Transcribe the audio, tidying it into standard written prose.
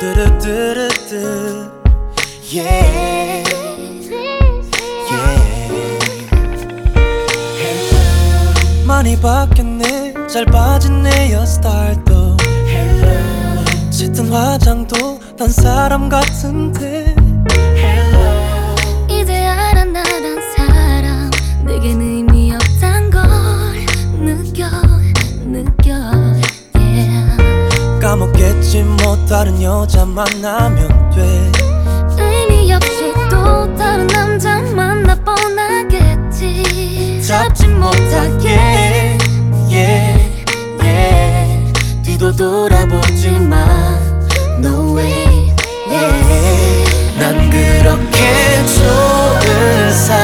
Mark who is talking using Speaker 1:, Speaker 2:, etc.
Speaker 1: 뚜루뚜루뚜 yeah yeah 많이 바뀌었네 잘 빠진 내 헤어스타일도 짙은 화장도 난 사람 같은데
Speaker 2: 이제 알아 나란 사람 내겐 의미 없단 걸 느껴 yeah.
Speaker 1: 까먹겠지 뭐 다른 여자 만나면 돼
Speaker 2: 의미 없이 또 다른 남자 만나 뻔하겠지
Speaker 1: 잡지 못하게 yeah yeah 뒤도 돌아보지 마
Speaker 2: No way yeah.
Speaker 1: 난 그렇게 좋은 사람